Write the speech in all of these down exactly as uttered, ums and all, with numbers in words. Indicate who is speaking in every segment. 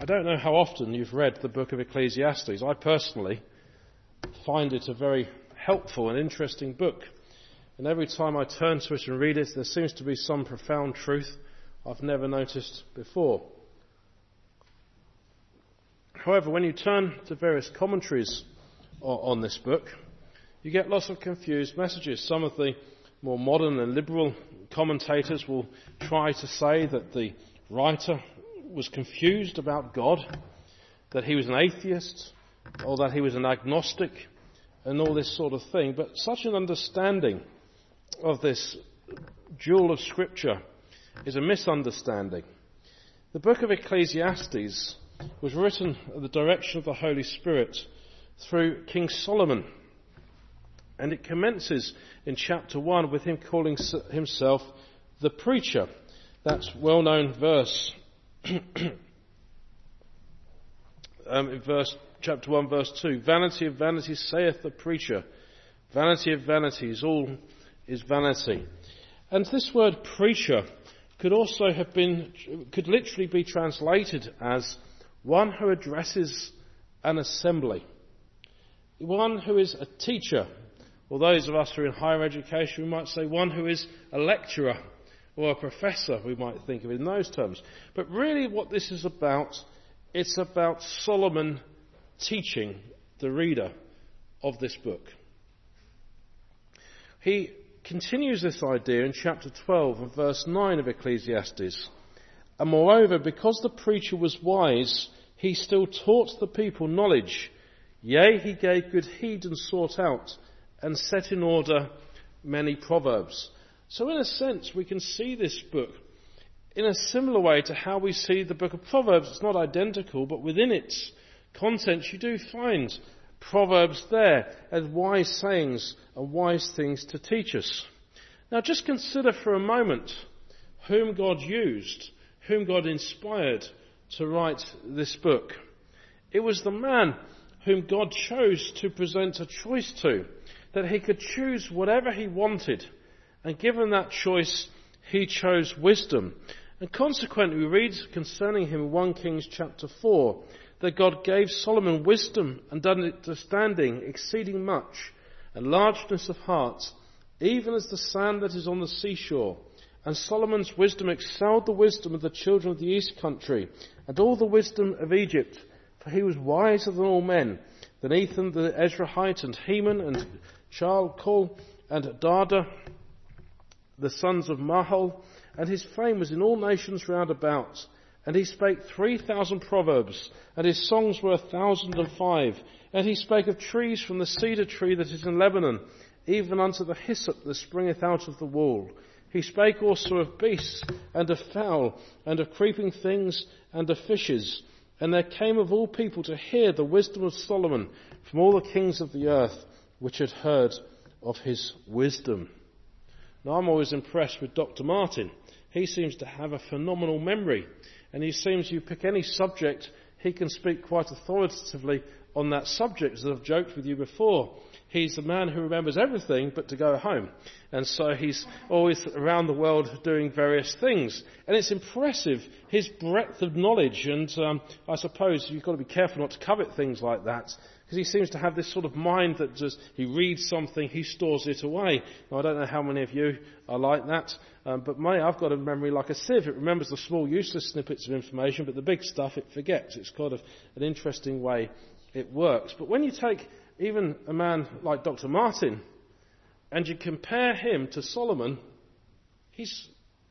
Speaker 1: I don't know how often you've read the book of Ecclesiastes. I personally find it a very helpful and interesting book. And every time I turn to it and read it, there seems to be some profound truth I've never noticed before. However, when you turn to various commentaries on this book, you get lots of confused messages. Some of the more modern and liberal commentators will try to say that the writer was confused about God, that he was an atheist, or that he was an agnostic, and all this sort of thing. But such an understanding of this jewel of Scripture is a misunderstanding. The book of Ecclesiastes was written at the direction of the Holy Spirit through King Solomon. And it commences in chapter one with him calling himself the preacher. That's well-known verse. um, in verse chapter one, verse two. Vanity of vanities, saith the preacher. Vanity of vanities, all is vanity. And this word preacher could also have been, could literally be translated as one who addresses an assembly. One who is a teacher. Or those of us who are in higher education, we might say one who is a lecturer or a professor, we might think of it in those terms. But really what this is about, it's about Solomon teaching the reader of this book. He continues this idea in chapter twelve and verse nine of Ecclesiastes. And moreover, because the preacher was wise, he still taught the people knowledge. Yea, he gave good heed and sought out and set in order many proverbs. So in a sense, we can see this book in a similar way to how we see the book of Proverbs. It's not identical, but within its contents you do find proverbs there as wise sayings and wise things to teach us. Now just consider for a moment whom God used, whom God inspired to write this book. It was the man whom God chose to present a choice to, that he could choose whatever he wanted. And given that choice, he chose wisdom. And consequently, we read concerning him in First Kings chapter four, that God gave Solomon wisdom and understanding exceeding much, and largeness of heart, even as the sand that is on the seashore. And Solomon's wisdom excelled the wisdom of the children of the east country, and all the wisdom of Egypt, for he was wiser than all men, than Ethan the Ezrahite, and Heman, and Chalcol, and Darda, the sons of Mahol, and his fame was in all nations round about. And he spake three thousand proverbs, and his songs were a thousand and five. And he spake of trees from the cedar tree that is in Lebanon, even unto the hyssop that springeth out of the wall. He spake also of beasts, and of fowl, and of creeping things, and of fishes. And there came of all people to hear the wisdom of Solomon from all the kings of the earth, which had heard of his wisdom. Now I'm always impressed with Doctor Martin. He seems to have a phenomenal memory, and he seems you pick any subject, he can speak quite authoritatively on that subject. As I've joked with you before, he's the man who remembers everything but to go home. And so he's always around the world doing various things. And it's impressive, his breadth of knowledge. And um, I suppose you've got to be careful not to covet things like that, because he seems to have this sort of mind that just, he reads something, he stores it away. Now, I don't know how many of you are like that, um, but me, I've got a memory like a sieve. It remembers the small useless snippets of information, but the big stuff it forgets. It's kind of an interesting way it works. But when you take even a man like Doctor Martin and you compare him to Solomon, he's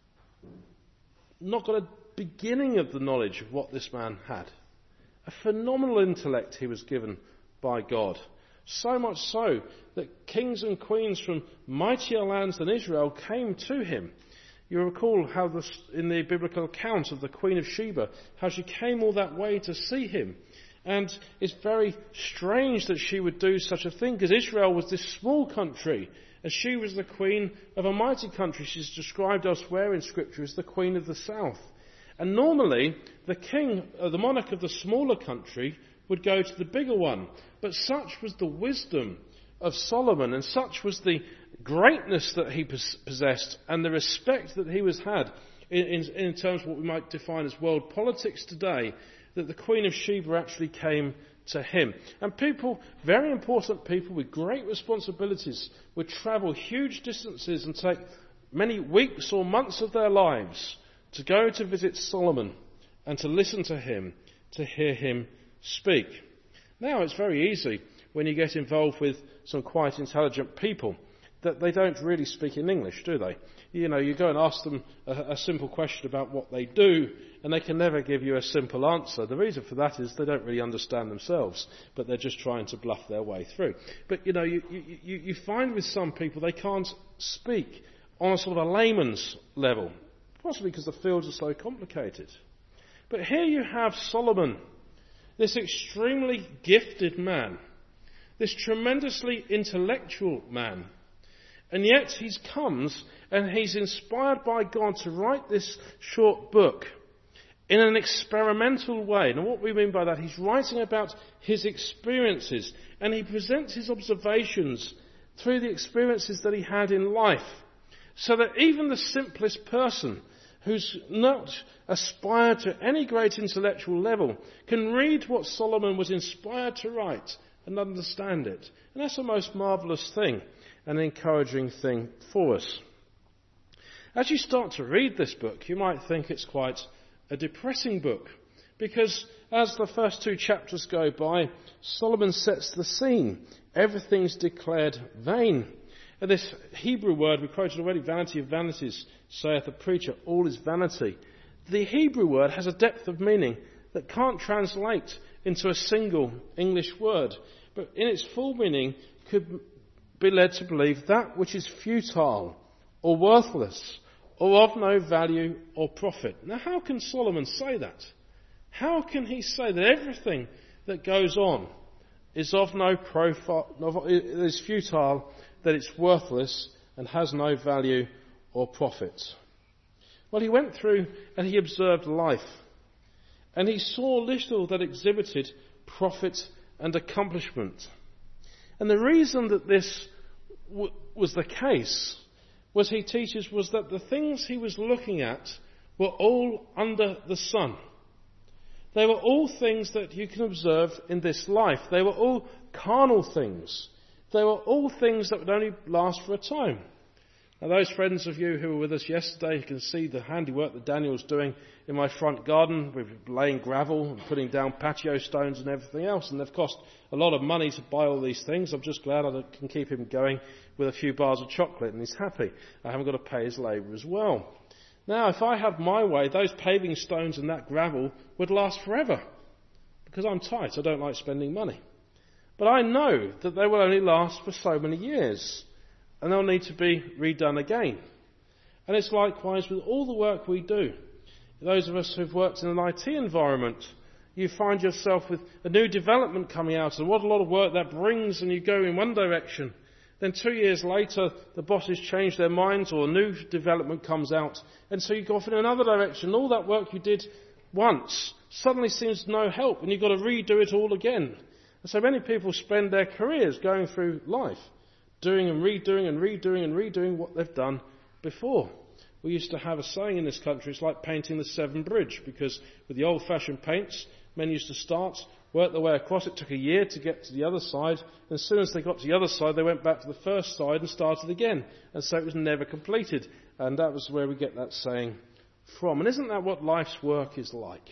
Speaker 1: not got a beginning of the knowledge of what this man had. A phenomenal intellect he was given by God. So much so that kings and queens from mightier lands than Israel came to him. You recall how this, in the biblical account of the Queen of Sheba, how she came all that way to see him. And it's very strange that she would do such a thing, because Israel was this small country, and she was the queen of a mighty country. She's described elsewhere in Scripture as the queen of the south. And normally, the king, uh, the monarch of the smaller country, would go to the bigger one. But such was the wisdom of Solomon, and such was the greatness that he possessed, and the respect that he was had in, in, in terms of what we might define as world politics today, that the Queen of Sheba actually came to him. And people, very important people with great responsibilities, would travel huge distances and take many weeks or months of their lives to go to visit Solomon and to listen to him, to hear him speak. Now, it's very easy when you get involved with some quite intelligent people that they don't really speak in English, do they? You know, you go and ask them a, a simple question about what they do, and they can never give you a simple answer. The reason for that is they don't really understand themselves, but they're just trying to bluff their way through. But, you know, you, you, you find with some people they can't speak on a sort of a layman's level, possibly because the fields are so complicated. But here you have Solomon, this extremely gifted man, this tremendously intellectual man. And yet he comes and he's inspired by God to write this short book in an experimental way. Now what we mean by that, he's writing about his experiences, and he presents his observations through the experiences that he had in life, so that even the simplest person who's not aspired to any great intellectual level can read what Solomon was inspired to write and understand it. And that's a most marvellous thing, an encouraging thing for us. As you start to read this book, you might think it's quite a depressing book, because as the first two chapters go by, Solomon sets the scene. Everything's declared vain. And this Hebrew word we quoted already, vanity of vanities, saith the preacher, all is vanity. The Hebrew word has a depth of meaning that can't translate into a single English word, but in its full meaning could be led to believe that which is futile or worthless or of no value or profit. Now, how can Solomon say that? How can he say that everything that goes on is of no profile, is futile, that it's worthless and has no value or profit? Well, he went through and he observed life, and he saw little that exhibited profit and accomplishment. And the reason that this w- was the case was, he teaches, was that the things he was looking at were all under the sun. They were all things that you can observe in this life. They were all carnal things. They were all things that would only last for a time. Now, those friends of you who were with us yesterday can see the handiwork that Daniel's doing in my front garden. We're laying gravel and putting down patio stones and everything else, and they've cost a lot of money to buy all these things. I'm just glad I can keep him going with a few bars of chocolate, and he's happy. I haven't got to pay his labour as well. Now, if I had my way, those paving stones and that gravel would last forever, because I'm tight. I don't like spending money. But I know that they will only last for so many years, and they'll need to be redone again. And it's likewise with all the work we do. Those of us who've worked in an I T environment, you find yourself with a new development coming out, and what a lot of work that brings, and you go in one direction. Then two years later, the bosses change their minds, or a new development comes out, and so you go off in another direction. All that work you did once suddenly seems no help, and you've got to redo it all again. And so many people spend their careers going through life, doing and redoing and redoing and redoing what they've done before. We used to have a saying in this country, it's like painting the Severn Bridge, because with the old-fashioned paints, men used to start, work their way across. It took a year to get to the other side, and as soon as they got to the other side, they went back to the first side and started again. And so it was never completed. And that was where we get that saying from. And isn't that what life's work is like?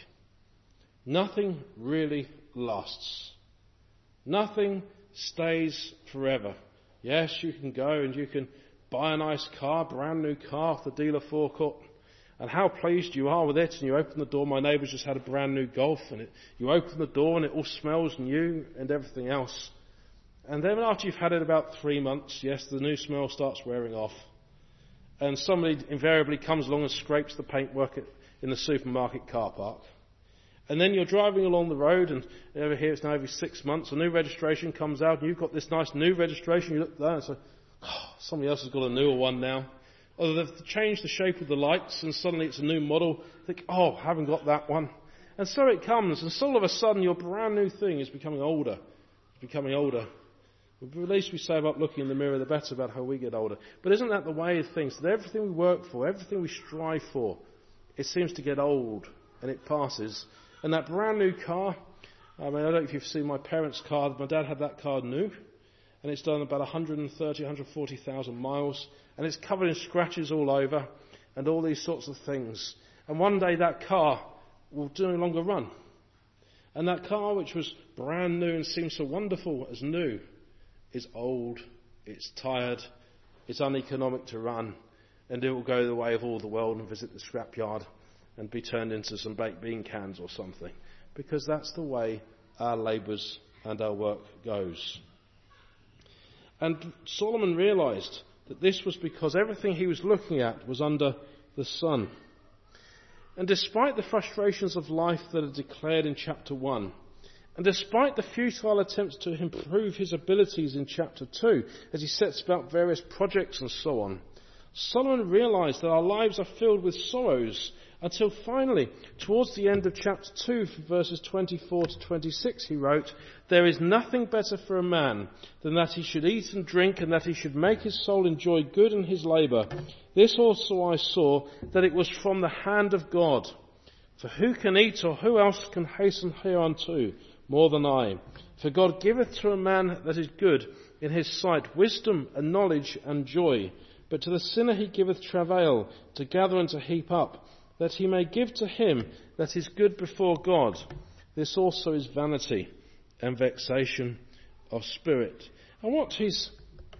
Speaker 1: Nothing really lasts. Nothing stays forever. Yes, you can go and you can buy a nice car, brand new car off the dealer forecourt, and how pleased you are with it, and you open the door. My neighbour's just had a brand new Golf, and it, you open the door and it all smells new and everything else. And then after you've had it about three months, yes, the new smell starts wearing off, and somebody invariably comes along and scrapes the paintwork in the supermarket car park. And then you're driving along the road, and over here it's now every six months, a new registration comes out, and you've got this nice new registration. You look there and say, oh, somebody else has got a newer one now. Or they've changed the shape of the lights, and suddenly it's a new model. You think, oh, I haven't got that one. And so it comes, and so all of a sudden your brand new thing is becoming older. It's becoming older. At least we say about looking in the mirror, the better about how we get older. But isn't that the way of things? That everything we work for, everything we strive for, it seems to get old, and it passes, And that brand new car, I mean, I don't know if you've seen my parents' car. My dad had that car new, and it's done about one hundred thirty, one hundred forty thousand miles, and it's covered in scratches all over, and all these sorts of things. And one day that car will no longer run. And that car, which was brand new and seemed so wonderful as new, is old, it's tired, it's uneconomic to run, and it will go the way of all the world and visit the scrapyard and be turned into some baked bean cans or something. Because that's the way our labours and our work goes. And Solomon realised that this was because everything he was looking at was under the sun. And despite the frustrations of life that are declared in chapter one, and despite the futile attempts to improve his abilities in chapter two, as he sets about various projects and so on, Solomon realised that our lives are filled with sorrows until finally, towards the end of chapter two, verses twenty-four to twenty-six, he wrote, "There is nothing better for a man than that he should eat and drink, and that he should make his soul enjoy good in his labour. This also I saw, that it was from the hand of God. For who can eat, or who else can hasten hereunto more than I? For God giveth to a man that is good in his sight wisdom and knowledge and joy. But to the sinner he giveth travail, to gather and to heap up, that he may give to him that is good before God. This also is vanity and vexation of spirit." And what he's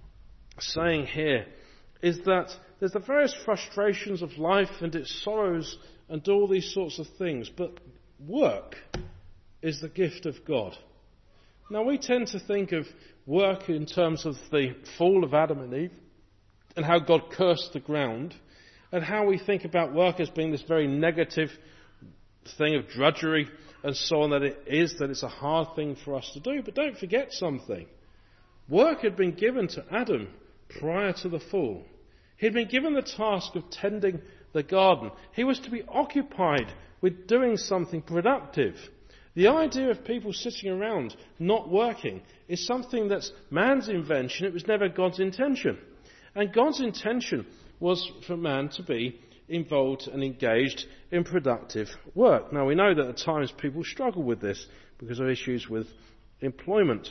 Speaker 1: saying here is that there's the various frustrations of life and its sorrows and all these sorts of things, but work is the gift of God. Now we tend to think of work in terms of the fall of Adam and Eve and how God cursed the ground, and how we think about work as being this very negative thing of drudgery and so on, that it is, that it's a hard thing for us to do. But don't forget something. Work had been given to Adam prior to the fall. He'd been given the task of tending the garden. He was to be occupied with doing something productive. The idea of people sitting around not working is something that's man's invention. It was never God's intention. And God's intention was for man to be involved and engaged in productive work. Now we know that at times people struggle with this because of issues with employment.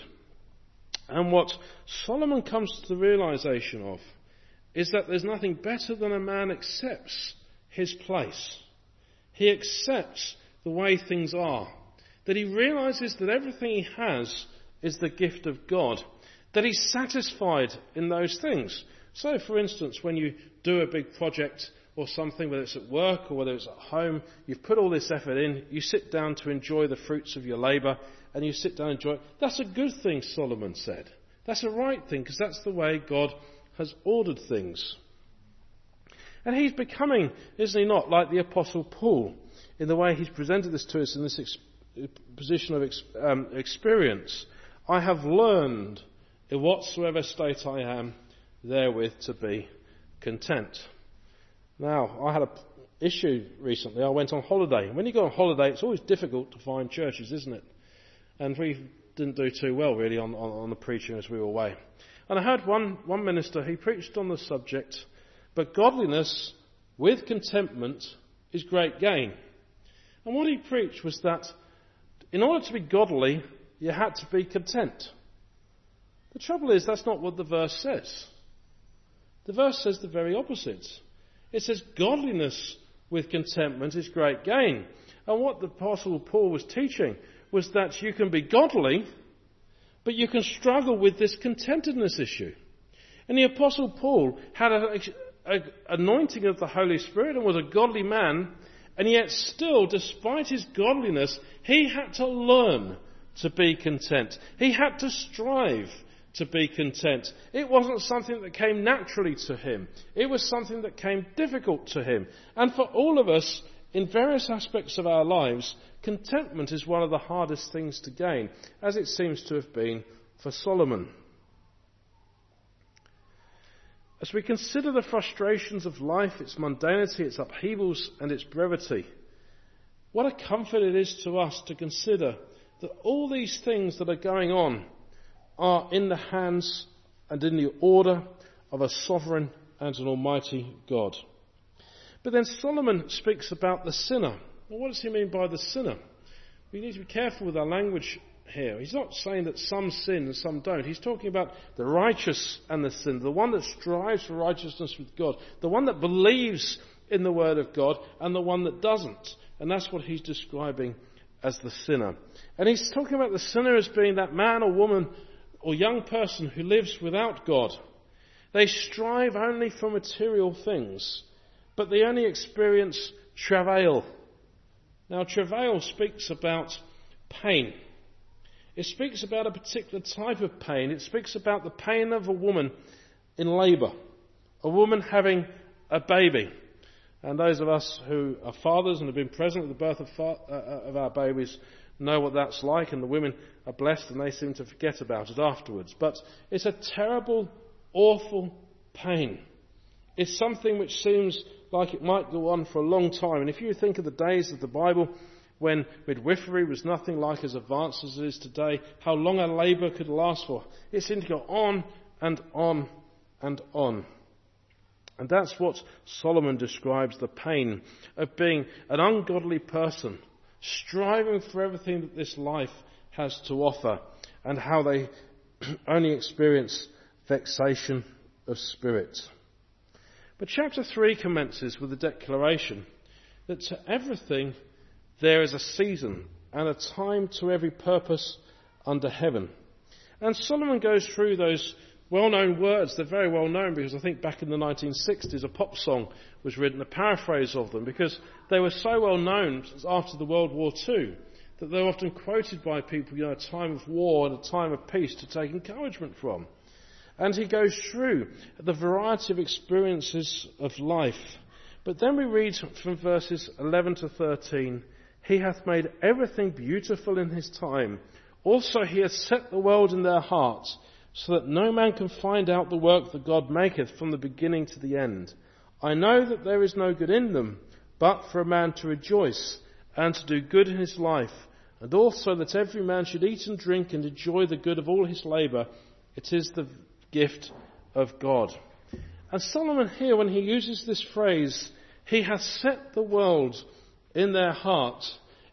Speaker 1: And what Solomon comes to the realization of is that there's nothing better than a man accepts his place. He accepts the way things are. That he realizes that everything he has is the gift of God. That he's satisfied in those things. So, for instance, when you do a big project or something, whether it's at work or whether it's at home, you've put all this effort in, you sit down to enjoy the fruits of your labour, and you sit down and enjoy it. That's a good thing, Solomon said. That's a right thing, because that's the way God has ordered things. And he's becoming, isn't he not, like the Apostle Paul, in the way he's presented this to us in this ex- position of ex- um, experience. "I have learned in whatsoever state I am, therewith to be content." Now, I had an issue recently. I went on holiday. And when you go on holiday, it's always difficult to find churches, isn't it? And we didn't do too well, really, on, on, on the preaching as we were away. And I heard one, one minister, he preached on the subject, "But godliness with contentment is great gain." And what he preached was that in order to be godly, you had to be content. The trouble is, that's not what the verse says. The verse says the very opposite. It says godliness with contentment is great gain. And what the Apostle Paul was teaching was that you can be godly, but you can struggle with this contentedness issue. And the Apostle Paul had an anointing of the Holy Spirit and was a godly man, and yet still, despite his godliness, he had to learn to be content. He had to strive to be content. It wasn't something that came naturally to him. It was something that came difficult to him. And for all of us, in various aspects of our lives, contentment is one of the hardest things to gain, as it seems to have been for Solomon. As we consider the frustrations of life, its mundanity, its upheavals, and its brevity, what a comfort it is to us to consider that all these things that are going on are in the hands and in the order of a sovereign and an almighty God. But then Solomon speaks about the sinner. Well, what does he mean by the sinner? We need to be careful with our language here. He's not saying that some sin and some don't. He's talking about the righteous and the sinner, the one that strives for righteousness with God, the one that believes in the Word of God and the one that doesn't. And that's what he's describing as the sinner. And he's talking about the sinner as being that man or woman or young person who lives without God. They strive only for material things, but they only experience travail. Now, travail speaks about pain. It speaks about a particular type of pain. It speaks about the pain of a woman in labour, a woman having a baby. And those of us who are fathers and have been present at the birth of, fa- uh, of our babies know what that's like, and the women are blessed and they seem to forget about it afterwards. But it's a terrible, awful pain. It's something which seems like it might go on for a long time. And if you think of the days of the Bible when midwifery was nothing like as advanced as it is today, how long a labour could last for, it seemed to go on and on and on. And that's what Solomon describes the pain of being an ungodly person, striving for everything that this life has to offer, and how they only experience vexation of spirit. But chapter three commences with a declaration that to everything there is a season and a time to every purpose under heaven. And Solomon goes through those well-known words. They're very well known because I think back in the nineteen sixties a pop song was written, a paraphrase of them, because they were so well known after the World War Two that they're often quoted by people, you know, a time of war and a time of peace to take encouragement from. And he goes through the variety of experiences of life. But then we read from verses eleven to thirteen, he hath made everything beautiful in his time. Also he hath set the world in their hearts, so that no man can find out the work that God maketh from the beginning to the end. I know that there is no good in them, but for a man to rejoice and to do good in his life, and also that every man should eat and drink and enjoy the good of all his labour. It is the gift of God. And Solomon here, when he uses this phrase, he hath set the world in their heart,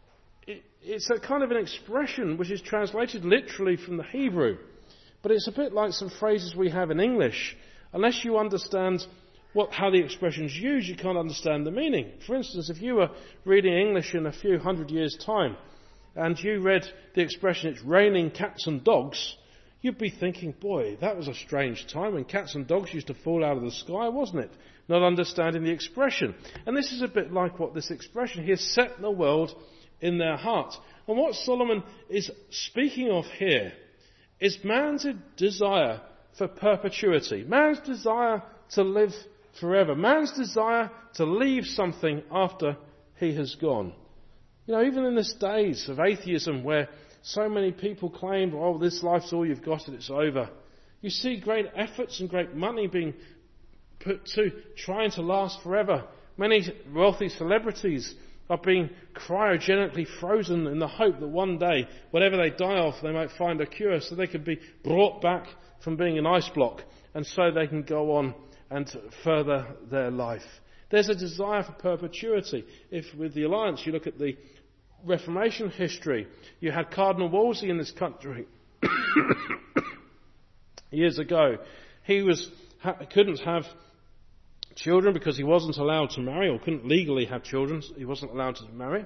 Speaker 1: it, it's a kind of an expression which is translated literally from the Hebrew. But it's a bit like some phrases we have in English. Unless you understand what, how the expression's used, you can't understand the meaning. For instance, if you were reading English in a few hundred years' time, and you read the expression, it's raining cats and dogs, you'd be thinking, boy, that was a strange time when cats and dogs used to fall out of the sky, wasn't it? Not understanding the expression. And this is a bit like what this expression, he has set the world in their heart. And what Solomon is speaking of here is man's desire for perpetuity. Man's desire to live forever. Man's desire to leave something after he has gone. You know, even in this days of atheism where so many people claim, oh, this life's all you've got and it's over. You see great efforts and great money being put to trying to last forever. Many wealthy celebrities are being cryogenically frozen in the hope that one day, whatever they die of, they might find a cure so they can be brought back from being an ice block and so they can go on and further their life. There's a desire for perpetuity. If with the Alliance you look at the Reformation history, you had Cardinal Wolsey in this country years ago. He was ha, couldn't have children because he wasn't allowed to marry, or couldn't legally have children. He wasn't allowed to marry.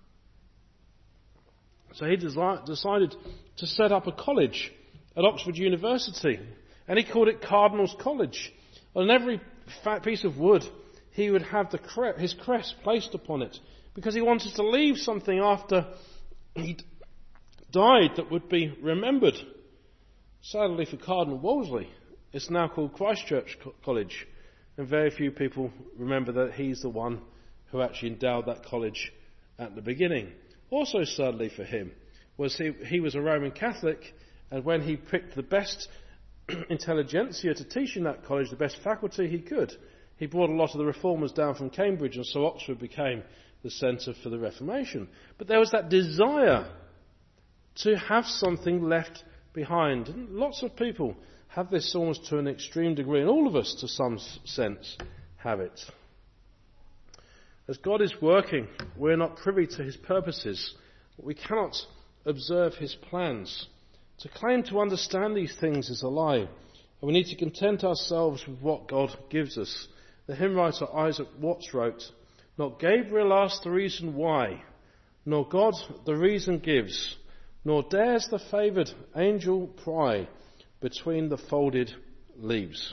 Speaker 1: So he desi- decided to set up a college at Oxford University, and he called it Cardinal's College. On every fat piece of wood, he would have the cre- his crest placed upon it, because he wanted to leave something after he died that would be remembered. Sadly for Cardinal Wolsey, it's now called Christ Church College, and very few people remember that he's the one who actually endowed that college at the beginning. Also sadly for him was he, he was a Roman Catholic, and when he picked the best intelligentsia to teach in that college, the best faculty he could, he brought a lot of the reformers down from Cambridge, and so Oxford became the centre for the Reformation. But there was that desire to have something left behind. And lots of people have this almost to an extreme degree, and all of us to some sense have it. As God is working, we're not privy to his purposes We cannot observe his plans. To claim to understand these things is a lie, and we need to content ourselves with what God gives us. The hymn writer Isaac Watts wrote, "Not Gabriel asks the reason why, nor God the reason gives, nor dares the favoured angel pry between the folded leaves."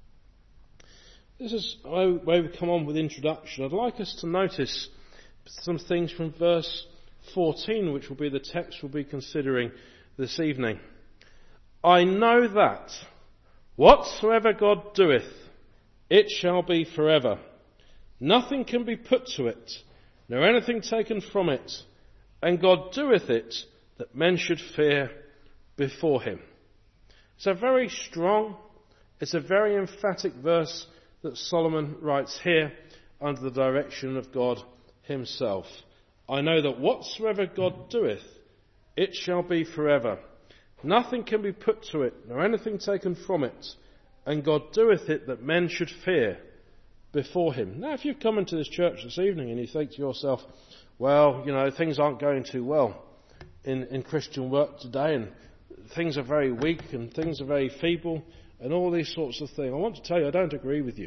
Speaker 1: This is where we come on with introduction. I'd like us to notice some things from verse fourteen, which will be the text we'll be considering this evening. "I know that whatsoever God doeth, it shall be forever. Nothing can be put to it, nor anything taken from it. And God doeth it, that men should fear before him." It's a very strong, it's a very emphatic verse that Solomon writes here under the direction of God himself. "I know that whatsoever God doeth, it shall be forever. Nothing can be put to it, nor anything taken from it. And God doeth it, that men should fear before him." Now, if you've come into this church this evening and you think to yourself, well, you know, things aren't going too well in, in Christian work today, and things are very weak and things are very feeble and all these sorts of things, I want to tell you, I don't agree with you.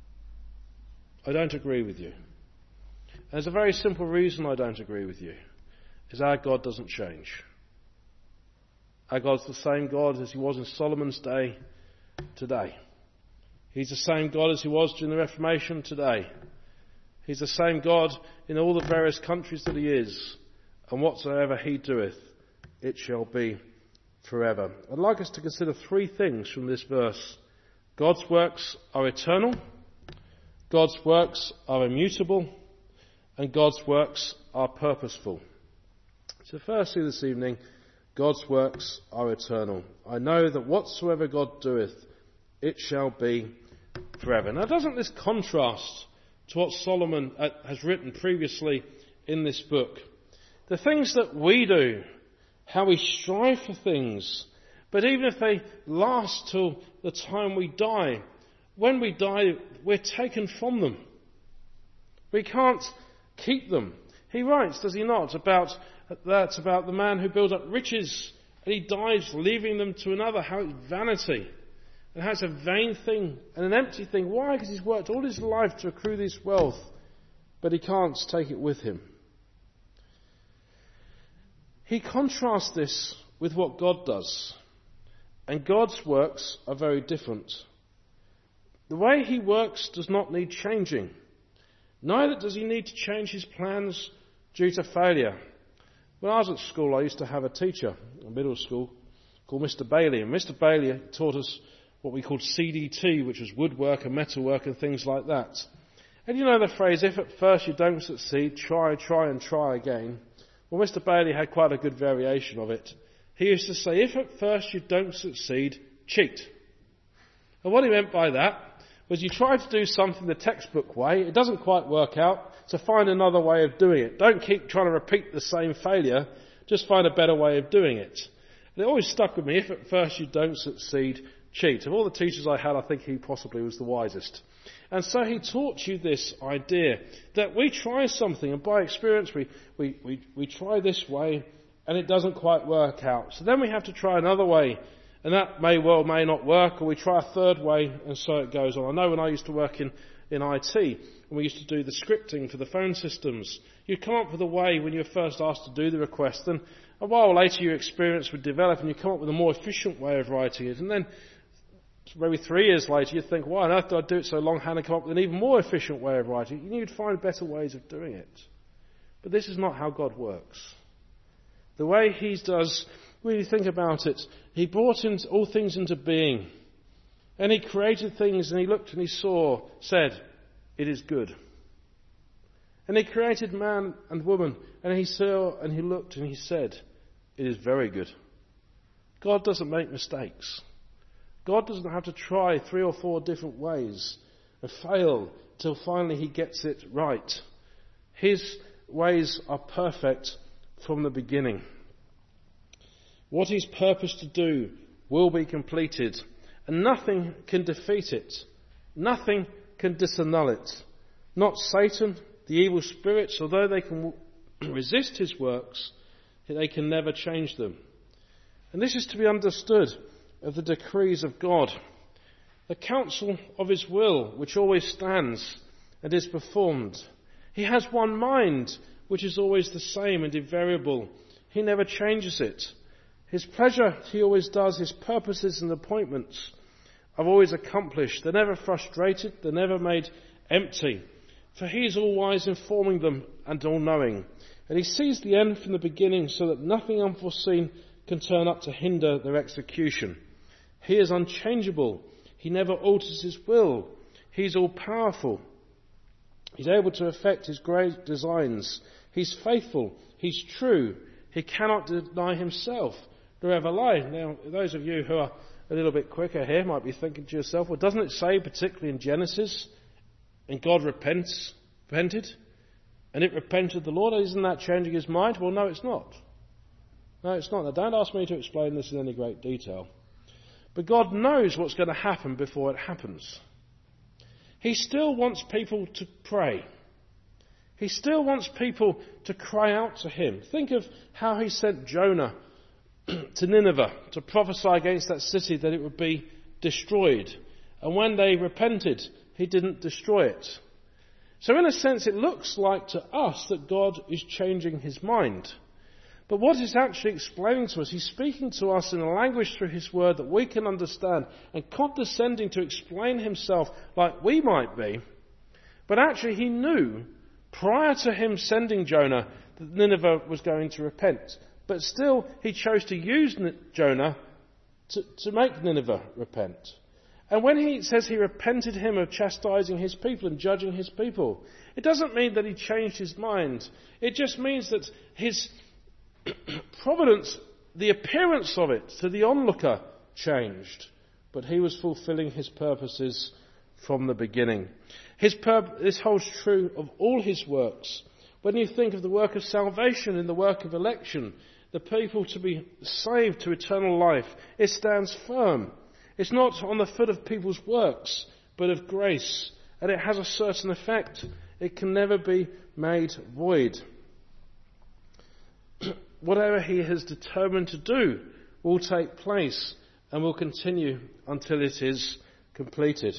Speaker 1: I don't agree with you. And there's a very simple reason I don't agree with you, is our God doesn't change. Our God's the same God as he was in Solomon's day today. He's the same God as he was during the Reformation today. He's the same God in all the various countries that he is. And whatsoever he doeth, it shall be forever. I'd like us to consider three things from this verse. God's works are eternal, God's works are immutable, and God's works are purposeful. So firstly this evening, God's works are eternal. "I know that whatsoever God doeth, it shall be forever." Now, doesn't this contrast to what Solomon has written previously in this book? The things that we do, how we strive for things, but even if they last till the time we die, when we die, we're taken from them. We can't keep them. He writes, does he not, about that, about the man who builds up riches and he dies leaving them to another, how it's vanity and how it's a vain thing and an empty thing. Why? Because he's worked all his life to accrue this wealth, but he can't take it with him. He contrasts this with what God does, and God's works are very different. The way he works does not need changing. Neither does he need to change his plans due to failure. When I was at school, I used to have a teacher in middle school called Mister Bailey. And Mister Bailey taught us what we called C D T, which was woodwork and metalwork and things like that. And you know the phrase, if at first you don't succeed, try, try and try again. Well, Mister Bailey had quite a good variation of it. He used to say, if at first you don't succeed, cheat. And what he meant by that was you try to do something the textbook way, it doesn't quite work out, so find another way of doing it. Don't keep trying to repeat the same failure, just find a better way of doing it. And it always stuck with me, if at first you don't succeed, cheat. Of all the teachers I had, I think he possibly was the wisest. And so he taught you this idea that we try something, and by experience we, we, we, we try this way, and it doesn't quite work out. So then we have to try another way, and that may well may not work, or we try a third way, and so it goes on. I know when I used to work in, in I T, and we used to do the scripting for the phone systems, you'd come up with a way when you were first asked to do the request, and a while later your experience would develop, and you come up with a more efficient way of writing it, and then maybe three years later you'd think, why on earth did I do it so long-handed and come up with an even more efficient way of writing it? You'd find better ways of doing it. But this is not how God works. The way he does, when you think about it, he brought in all things into being. And he created things, and he looked and he saw, said, it is good. And he created man and woman, and he saw and he looked and he said, it is very good. God doesn't make mistakes. God doesn't have to try three or four different ways and fail till finally he gets it right. His ways are perfect from the beginning. What he's purposed to do will be completed, and nothing can defeat it. Nothing can disannul it. Not Satan, the evil spirits, although they can resist his works, they can never change them. And this is to be understood of the decrees of God. The counsel of his will, which always stands and is performed. He has one mind, which is always the same and invariable. He never changes it. His pleasure he always does. His purposes and appointments are always accomplished. They're never frustrated. They're never made empty. For he is all-wise in forming them and all-knowing. And he sees the end from the beginning, so that nothing unforeseen can turn up to hinder their execution. He is unchangeable. He never alters his will. He's all-powerful. He's able to effect his great designs. He's faithful. He's true. He cannot deny himself, nor ever lie. Now, those of you who are a little bit quicker here might be thinking to yourself, well, doesn't it say, particularly in Genesis, and God repents, repented, and it repented the Lord? Isn't that changing his mind? Well, no, it's not. No, it's not. Now, don't ask me to explain this in any great detail. But God knows what's going to happen before it happens. He still wants people to pray. He still wants people to cry out to him. Think of how he sent Jonah to Nineveh to prophesy against that city that it would be destroyed. And when they repented, he didn't destroy it. So in a sense, it looks like to us that God is changing his mind. But what he's actually explaining to us, he's speaking to us in a language through his word that we can understand, and condescending to explain himself like we might be. But actually he knew, prior to him sending Jonah, that Nineveh was going to repent. But still, he chose to use Jonah to, to make Nineveh repent. And when he says he repented him of chastising his people and judging his people, it doesn't mean that he changed his mind. It just means that his providence, the appearance of it to the onlooker, changed. But he was fulfilling his purposes from the beginning. His pur- this holds true of all his works. When you think of the work of salvation and the work of election, the people to be saved to eternal life, it stands firm. It's not on the foot of people's works, but of grace. And it has a certain effect. It can never be made void. Whatever he has determined to do will take place and will continue until it is completed.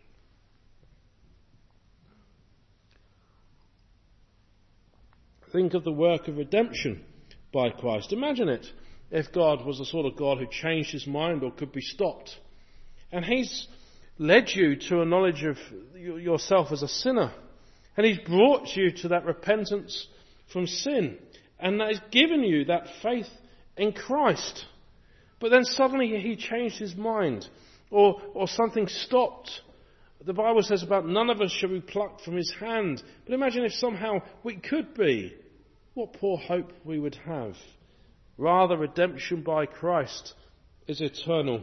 Speaker 1: Think of the work of redemption by Christ. Imagine it if God was the sort of God who changed his mind or could be stopped. And he's led you to a knowledge of yourself as a sinner. And he's brought you to that repentance from sin. And that has given you that faith in Christ. But then suddenly he changed his mind. Or, or something stopped. The Bible says about none of us shall be plucked from his hand. But imagine if somehow we could be. What poor hope we would have. Rather, redemption by Christ is eternal.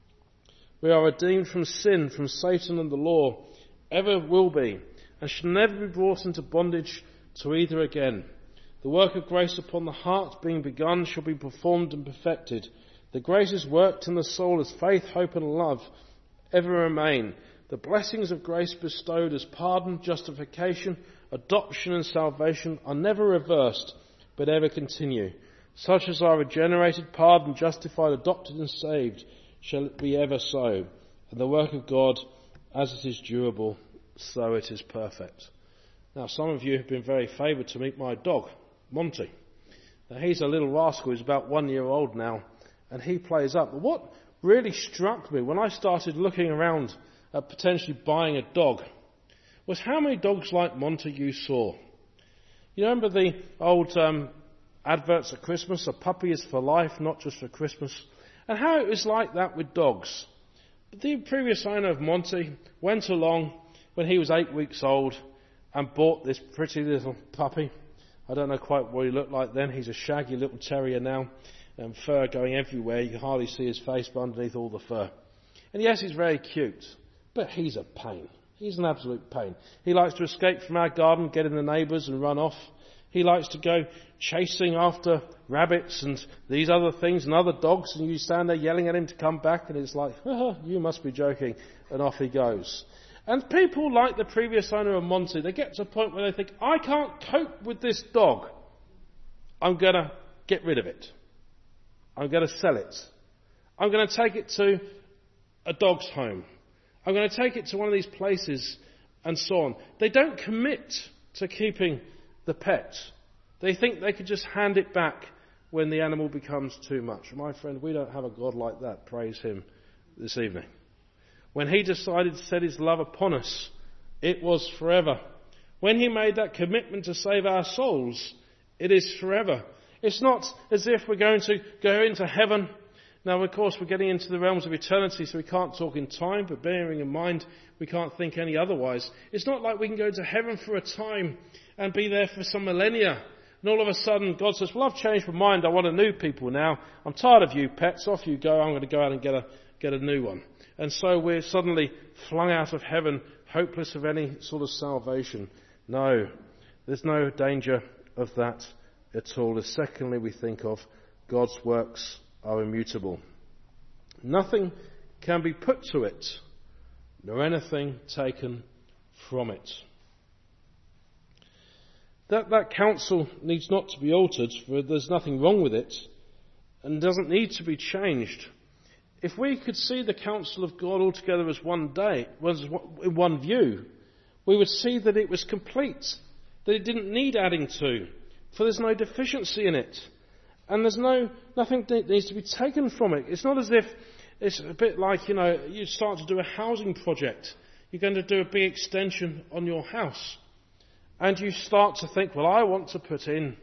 Speaker 1: We are redeemed from sin, from Satan and the law, ever will be, and shall never be brought into bondage to either again. The work of grace upon the heart being begun shall be performed and perfected. The grace is worked in the soul as faith, hope and love ever remain. The blessings of grace bestowed as pardon, justification, adoption and salvation are never reversed, but ever continue. Such as are regenerated, pardoned, justified, adopted and saved shall it be ever so. And the work of God, as it is durable, so it is perfect. Now, some of you have been very favoured to meet my dog, Monty. Now, he's a little rascal. He's about one year old now, and he plays up. But what really struck me when I started looking around at potentially buying a dog was how many dogs like Monty you saw. You remember the old um, adverts at Christmas, a puppy is for life, not just for Christmas, and how it was like that with dogs. The previous owner of Monty went along when he was eight weeks old and bought this pretty little puppy. I don't know quite what he looked like then. He's a shaggy little terrier now, and fur going everywhere. You can hardly see his face underneath all the fur. And yes, he's very cute, but he's a pain. He's an absolute pain. He likes to escape from our garden, get in the neighbours and run off. He likes to go chasing after rabbits and these other things and other dogs, and you stand there yelling at him to come back, and it's like, oh, you must be joking, and off he goes. And people like the previous owner of Monty, they get to a point where they think, I can't cope with this dog. I'm going to get rid of it. I'm going to sell it. I'm going to take it to a dog's home. I'm going to take it to one of these places and so on. They don't commit to keeping the pet. They think they could just hand it back when the animal becomes too much. My friend, we don't have a God like that, praise him, this evening. When he decided to set his love upon us, it was forever. When he made that commitment to save our souls, it is forever. It's not as if we're going to go into heaven. Now, of course, we're getting into the realms of eternity, so we can't talk in time, but bearing in mind we can't think any otherwise. It's not like we can go to heaven for a time and be there for some millennia. And all of a sudden, God says, well, I've changed my mind. I want a new people now. I'm tired of you pets. Off you go. I'm going to go out and get a, get a new one. And so we're suddenly flung out of heaven, hopeless of any sort of salvation. No, there's no danger of that at all. And secondly, we think of God's works are immutable. Nothing can be put to it, nor anything taken from it. That, that counsel needs not to be altered, for there's nothing wrong with it, and doesn't need to be changed. If we could see the counsel of God altogether as one day, was in one view, we would see that it was complete, that it didn't need adding to, for there's no deficiency in it. And there's no, nothing that needs to be taken from it. It's not as if it's a bit like, you know, you start to do a housing project. You're going to do a big extension on your house. And you start to think, well, I want to put in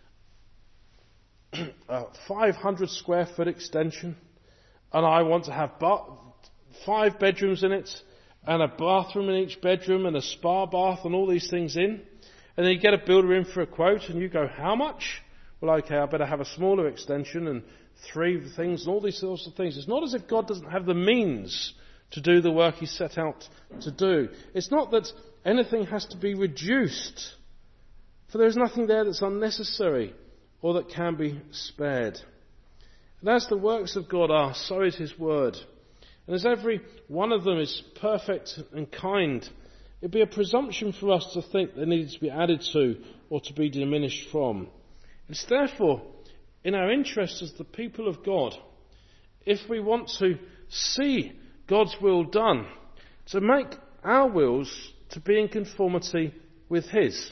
Speaker 1: a five hundred square foot extension. And I want to have ba- five bedrooms in it. And a bathroom in each bedroom. And a spa bath and all these things in. And then you get a builder in for a quote. And you go, how much? Well, okay, I better have a smaller extension and three things and all these sorts of things. It's not as if God doesn't have the means to do the work he set out to do. It's not that anything has to be reduced, for there is nothing there that's unnecessary or that can be spared. And as the works of God are, so is his word. And as every one of them is perfect and kind, it would be a presumption for us to think they needed to be added to or to be diminished from. It's therefore in our interest as the people of God, if we want to see God's will done, to make our wills to be in conformity with his.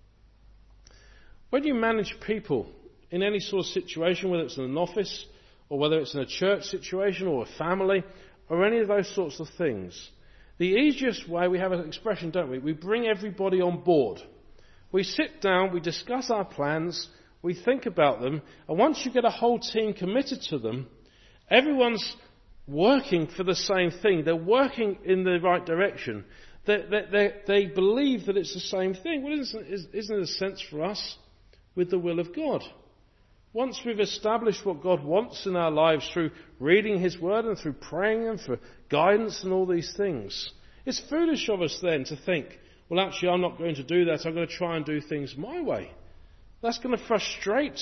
Speaker 1: When you manage people in any sort of situation, whether it's in an office or whether it's in a church situation or a family or any of those sorts of things, the easiest way, we have an expression, don't we? We bring everybody on board. We sit down, we discuss our plans, we think about them, and once you get a whole team committed to them, everyone's working for the same thing. They're working in the right direction. They, they, they, they believe that it's the same thing. Well, isn't, isn't it a sense for us with the will of God? Once we've established what God wants in our lives through reading his word and through praying and for guidance and all these things, it's foolish of us then to think, well, actually, I'm not going to do that. I'm going to try and do things my way. That's going to frustrate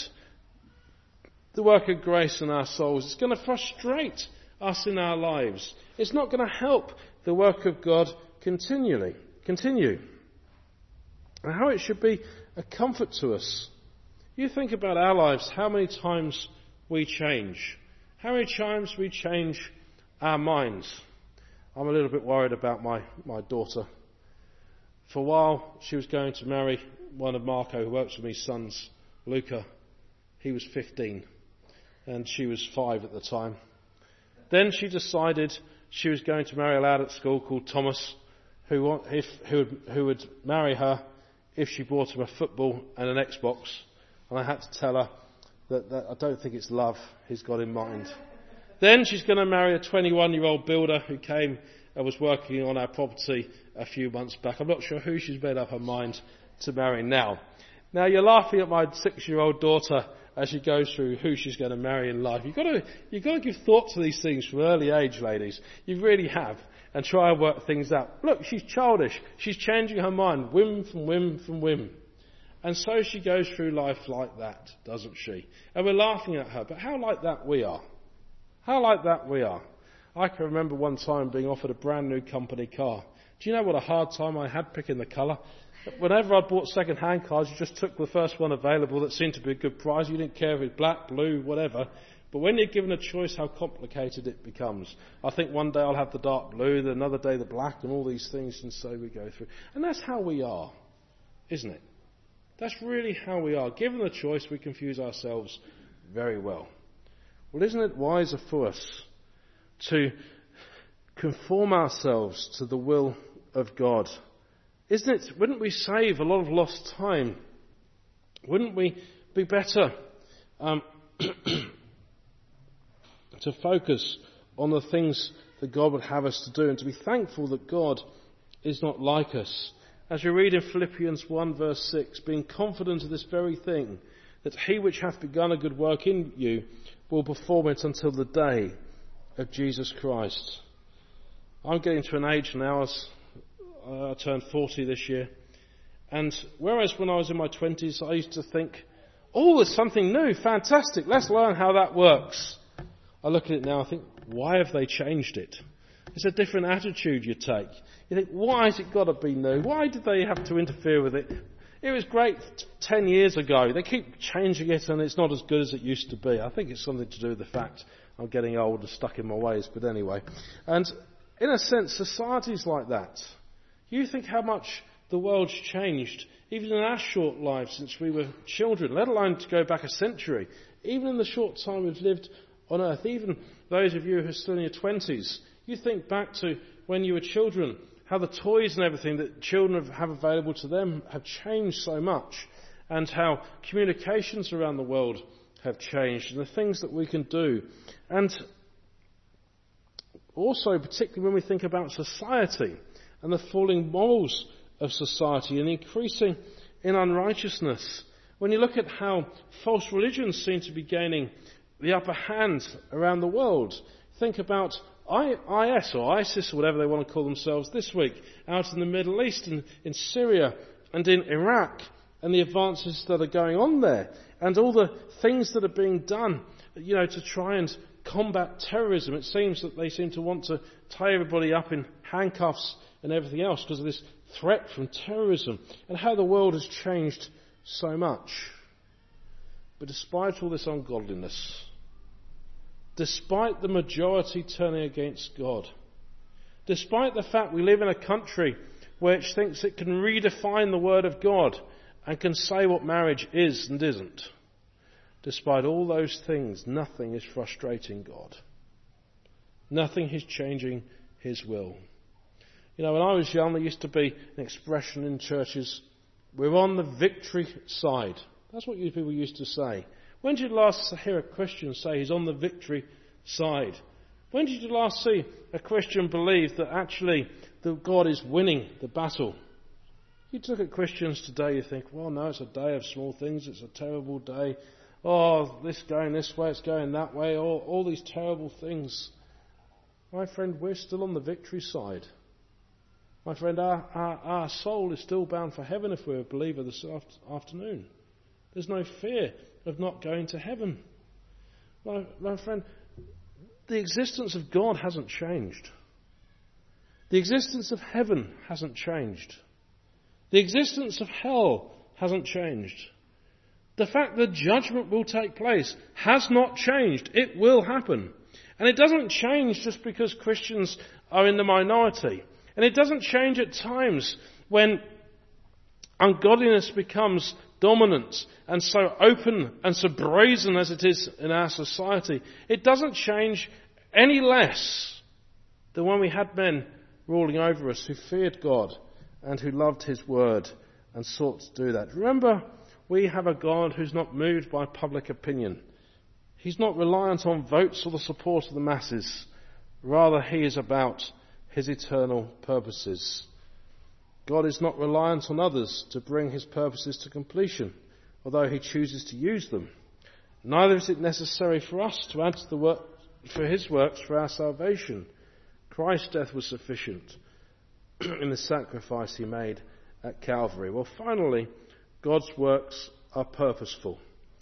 Speaker 1: the work of grace in our souls. It's going to frustrate us in our lives. It's not going to help the work of God continually continue. And how it should be a comfort to us. You think about our lives, how many times we change. How many times we change our minds. I'm a little bit worried about my, my daughter. For a while, she was going to marry one of Marco, who works with me, sons, Luca. He was fifteen, and she was five at the time. Then she decided she was going to marry a lad at school called Thomas, who, if, who, would, who would marry her if she bought him a football and an Xbox. And I had to tell her that, that I don't think it's love he's got in mind. Then she's going to marry a twenty-one-year-old builder who came and was working on our property a few months back. I'm not sure who she's made up her mind to marry now. Now, you're laughing at my six-year-old daughter as she goes through who she's going to marry in life. You've got to, you've got to give thought to these things from early age, ladies. You really have. And try and work things out. Look, she's childish. She's changing her mind, whim from whim from whim. And so she goes through life like that, doesn't she? And we're laughing at her. But how like that we are? How like that we are? I can remember one time being offered a brand new company car Do you know what a hard time I had picking the colour? Whenever I bought second-hand cars, you just took the first one available that seemed to be a good price. You didn't care if it was black, blue, whatever. But when you're given a choice, how complicated it becomes. I think one day I'll have the dark blue, then another day the black, and all these things, and so we go through. And that's how we are, isn't it? That's really how we are. Given the choice, we confuse ourselves very well. Well, isn't it wiser for us to conform ourselves to the will of God? Isn't it, wouldn't we save a lot of lost time? Wouldn't we be better um, to focus on the things that God would have us to do, and to be thankful that God is not like us? As we read in Philippians one verse six, being confident of this very thing, that he which hath begun a good work in you will perform it until the day of Jesus Christ. I'm getting to an age now, as I turned forty this year, and whereas when I was in my twenties I used to think, oh, there's something new, fantastic, let's learn how that works. I look at it now and think, why have they changed it? It's a different attitude you take. You think, why has it got to be new? Why did they have to interfere with it? It was great ten years ago. They keep changing it and it's not as good as it used to be. I think it's something to do with the fact I'm getting old and stuck in my ways, but anyway. And in a sense, society's like that. You think how much the world's changed, even in our short lives since we were children, let alone to go back a century. Even in the short time we've lived on earth, even those of you who are still in your twenties, you think back to when you were children, how the toys and everything that children have available to them have changed so much, and how communications around the world have changed, and the things that we can do. And also, particularly when we think about society and the falling morals of society and increasing in unrighteousness, when you look at how false religions seem to be gaining the upper hand around the world, think about I S or ISIS or whatever they want to call themselves this week, out in the Middle East and in Syria and in Iraq, and the advances that are going on there, and all the things that are being done, you know, to try and combat terrorism. It seems that they seem to want to tie everybody up in handcuffs and everything else because of this threat from terrorism, and how the world has changed so much. But despite all this ungodliness, despite the majority turning against God, despite the fact we live in a country which thinks it can redefine the Word of God and can say what marriage is and isn't, despite all those things, nothing is frustrating God. Nothing is changing His will. You know, when I was young, there used to be an expression in churches, we're on the victory side. That's what you people used to say. When did you last hear a Christian say he's on the victory side? When did you last see a Christian believe that actually that God is winning the battle? You look at Christians today, you think, well, no, it's a day of small things, it's a terrible day. Oh, this going this way, it's going that way, all, all these terrible things. My friend, we're still on the victory side. My friend, our, our, our soul is still bound for heaven if we're a believer this afternoon. There's no fear of not going to heaven. My, my friend, the existence of God hasn't changed. The existence of heaven hasn't changed. The existence of hell hasn't changed. The fact that judgment will take place has not changed. It will happen. And it doesn't change just because Christians are in the minority. And it doesn't change at times when ungodliness becomes dominant and so open and so brazen as it is in our society. It doesn't change any less than when we had men ruling over us who feared God and who loved His word and sought to do that. Remember, we have a God who's not moved by public opinion. He's not reliant on votes or the support of the masses. Rather, He is about His eternal purposes. God is not reliant on others to bring His purposes to completion, although He chooses to use them. Neither is it necessary for us to add to the work for His works for our salvation. Christ's death was sufficient in the sacrifice He made at Calvary. Well, finally, God's works are purposeful.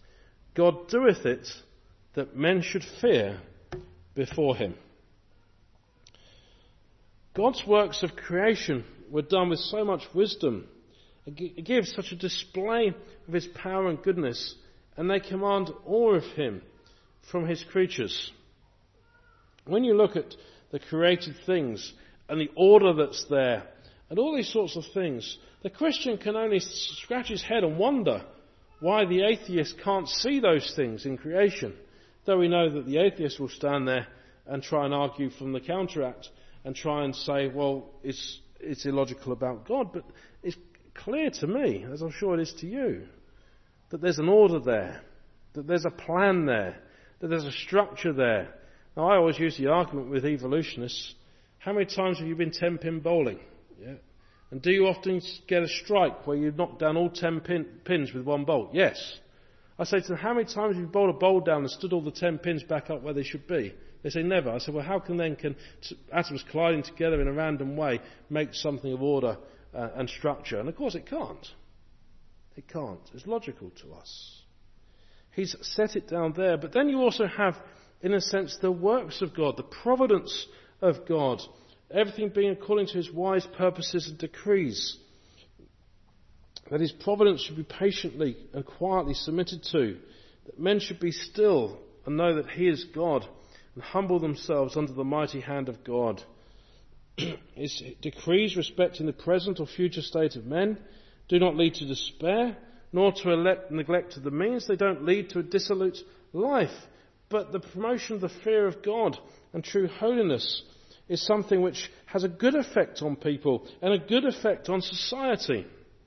Speaker 1: God doeth it that men should fear before Him. God's works of creation were done with so much wisdom. It gives such a display of his power and goodness, and they command awe of him from his creatures. When you look at the created things and the order that's there and all these sorts of things, the Christian can only scratch his head and wonder why the atheist can't see those things in creation, though we know that the atheist will stand there and try and argue from the counteract and try and say, well, it's, it's illogical about God. But it's clear to me, as I'm sure it is to you, that there's an order there, that there's a plan there, that there's a structure there. Now, I always use the argument with evolutionists, how many times have you been ten-pin bowling? Yeah. And do you often get a strike where you knock down all ten pin, pins with one bolt? Yes. I say to them, how many times have you bowled a bowl down and stood all the ten pins back up where they should be? They say never. I say, well, how can then can atoms colliding together in a random way make something of order uh, and structure? And of course it can't. It can't. It's logical to us. He's set it down there. But then you also have, in a sense, the works of God, the providence of God, everything being according to his wise purposes and decrees, that his providence should be patiently and quietly submitted to, that men should be still and know that he is God and humble themselves under the mighty hand of God. His decrees respecting the present or future state of men do not lead to despair, nor to elect, neglect of the means. They don't lead to a dissolute life, but the promotion of the fear of God and true holiness is something which has a good effect on people and a good effect on society.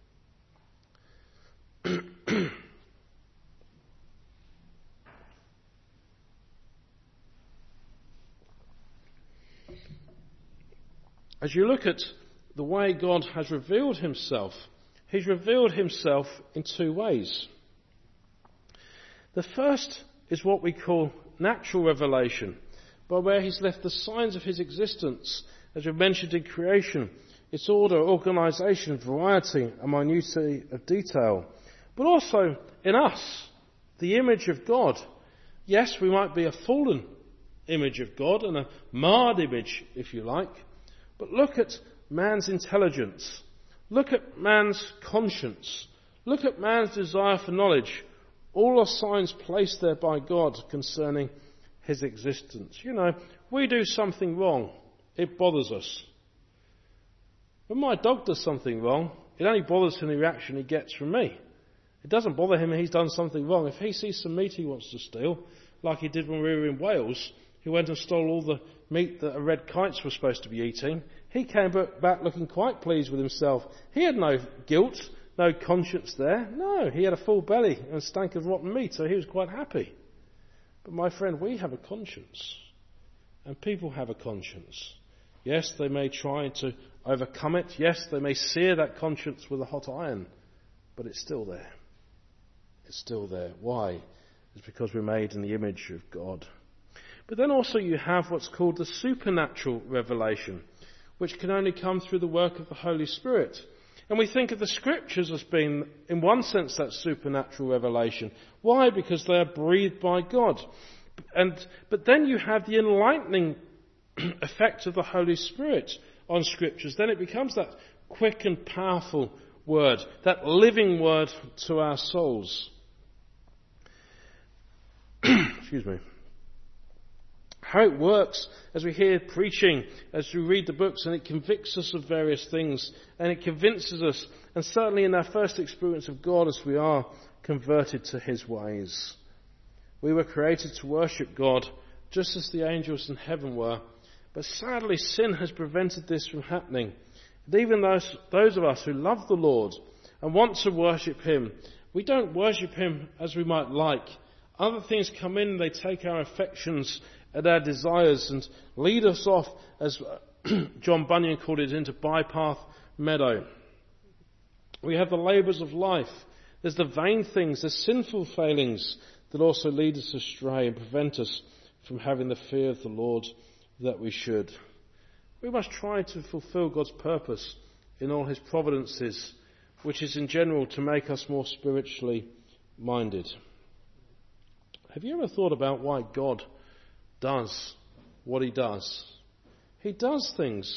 Speaker 1: As you look at the way God has revealed himself, he's revealed himself in two ways. The first is what we call natural revelation, by where he's left the signs of his existence, as we've mentioned in creation, its order, organisation, variety and minutiae of detail. But also in us, the image of God. Yes, we might be a fallen image of God and a marred image, if you like, but look at man's intelligence. Look at man's conscience. Look at man's desire for knowledge. All are signs placed there by God concerning his existence. You know, we do something wrong, it bothers us. When my dog does something wrong, it only bothers him the reaction he gets from me. It doesn't bother him if he's done something wrong. If he sees some meat he wants to steal, like he did when we were in Wales, he went and stole all the meat that red kites were supposed to be eating, he came back looking quite pleased with himself. He had no guilt, no conscience there. No, he had a full belly and stank of rotten meat, so he was quite happy. But my friend, we have a conscience. And people have a conscience. Yes, they may try to overcome it. Yes, they may sear that conscience with a hot iron. But it's still there. It's still there. Why? It's because we're made in the image of God. But then also you have what's called the supernatural revelation, which can only come through the work of the Holy Spirit. And we think of the Scriptures as being, in one sense, that supernatural revelation. Why? Because they are breathed by God. And but then you have the enlightening effect of the Holy Spirit on Scriptures. Then it becomes that quick and powerful word, that living word to our souls. Excuse me. How it works as we hear preaching, as we read the books, and it convicts us of various things, and it convinces us, and certainly in our first experience of God as we are converted to his ways. We were created to worship God just as the angels in heaven were, but sadly sin has prevented this from happening. And even those, those of us who love the Lord and want to worship him, we don't worship him as we might like. Other things come in, they take our affections and our desires and lead us off, as John Bunyan called it, into bypath meadow. We have the labours of life. There's the vain things, the sinful failings that also lead us astray and prevent us from having the fear of the Lord that we should. We must try to fulfil God's purpose in all his providences, which is in general to make us more spiritually minded. Have you ever thought about why God does what he does? He does things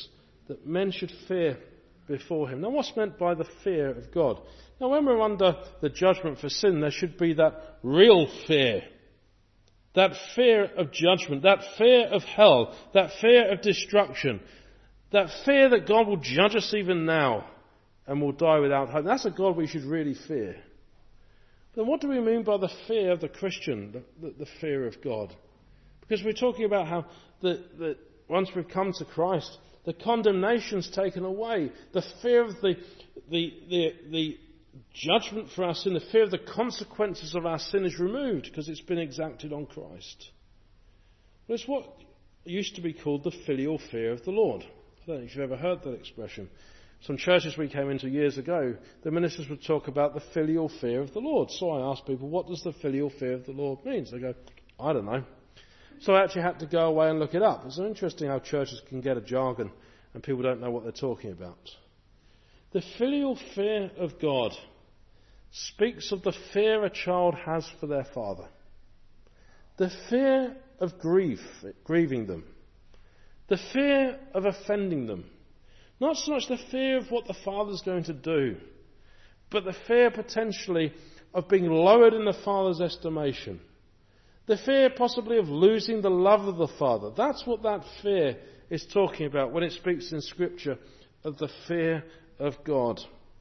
Speaker 1: that men should fear before him. Now, what's meant by the fear of God? Now, when we're under the judgment for sin, there should be that real fear. That fear of judgment, that fear of hell, that fear of destruction, that fear that God will judge us even now and will die without hope. That's a God we should really fear. Then what do we mean by the fear of the Christian, the, the, the fear of God? Because we're talking about how the, the, once we've come to Christ, the condemnation's taken away. The fear of the, the, the, the judgment for our sin, the fear of the consequences of our sin is removed because it's been exacted on Christ. Well, it's what used to be called the filial fear of the Lord. I don't know if you've ever heard that expression. Some churches we came into years ago, the ministers would talk about the filial fear of the Lord. So I asked people, what does the filial fear of the Lord mean? So they go, I don't know. So I actually had to go away and look it up. It's interesting how churches can get a jargon and people don't know what they're talking about. The filial fear of God speaks of the fear a child has for their father. The fear of grief, grieving them. The fear of offending them. Not so much the fear of what the father's going to do, but the fear potentially of being lowered in the father's estimation. The fear possibly of losing the love of the father. That's what that fear is talking about when it speaks in Scripture of the fear of God.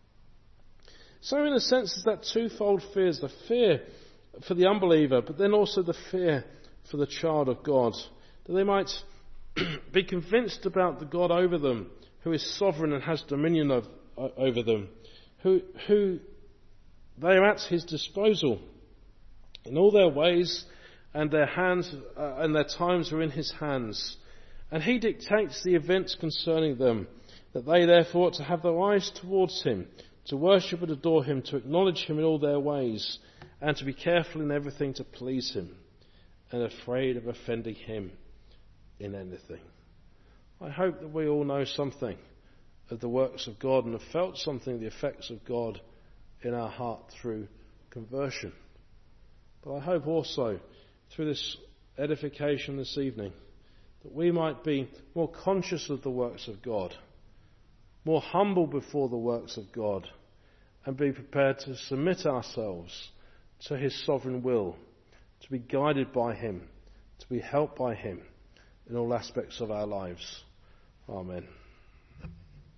Speaker 1: So in a sense, it's that twofold fear, the fear for the unbeliever, but then also the fear for the child of God, that they might be convinced about the God over them, who is sovereign and has dominion of, uh, over them, who, who they are at his disposal in all their ways, and their hands uh, and their times are in his hands. And he dictates the events concerning them, that they therefore ought to have their eyes towards him, to worship and adore him, to acknowledge him in all their ways, and to be careful in everything to please him, and afraid of offending him in anything. I hope that we all know something of the works of God and have felt something of the effects of God in our heart through conversion. But I hope also through this edification this evening that we might be more conscious of the works of God, more humble before the works of God, and be prepared to submit ourselves to his sovereign will, to be guided by him, to be helped by him in all aspects of our lives. Amen.